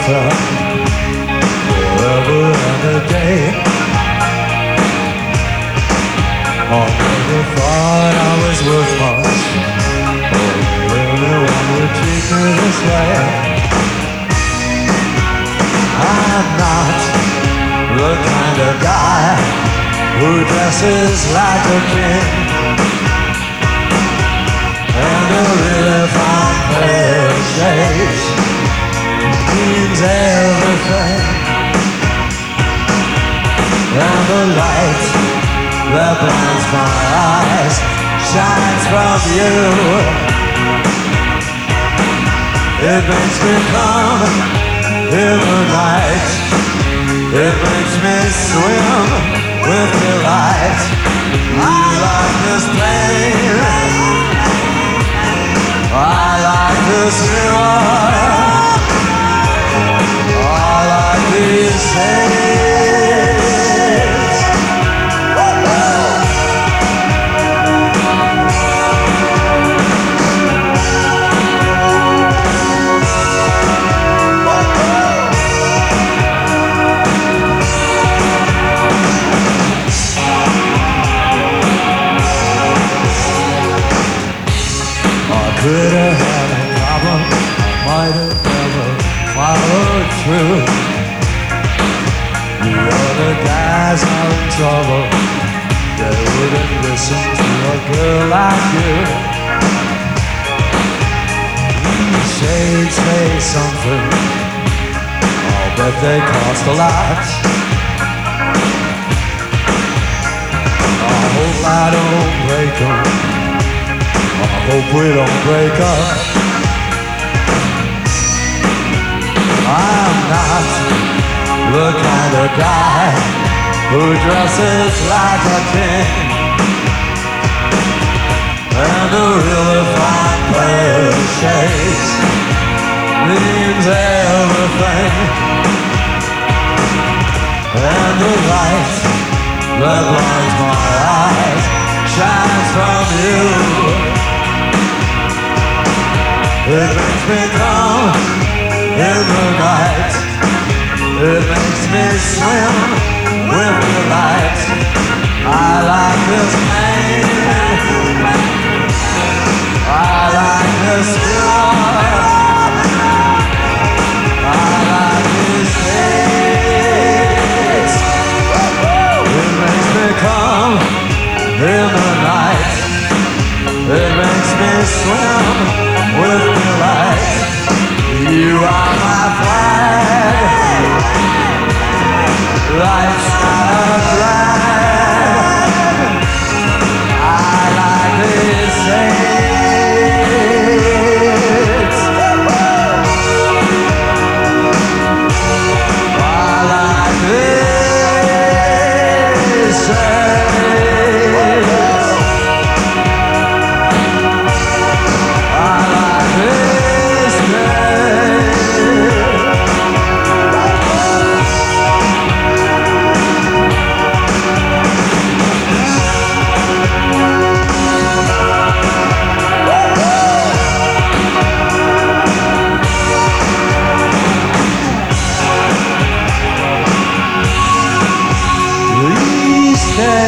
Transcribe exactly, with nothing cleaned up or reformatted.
club forever and a day. I never thought I was worth much. Oh, everyone would treat me this way. I'm not the kind of guy who dresses like a king, and a really fine pair of shades means everything. And the light that blinds my eyes shines from you. It makes me come in the night. It makes me swim with delight. I like this pain. I like this river. I like these shades. Could have had a problem, might have never followed through. The other guys are in trouble, they wouldn't listen to a girl like you. These shades say something, I'll bet they cost a lot. I hope I don't break them, I hope we don't break up. I'm not the kind of guy who dresses like a king, and a really fine pair of shades means everything. And the light that blinds my eyes shines from you. It makes me come in the night. It makes me swim with delight. I like this pain. I like this joy. I like this face. It makes me come in the night. It makes me swim with delight. You are my flag. Life's not a drag. I like these shades. I like these shades. Stay.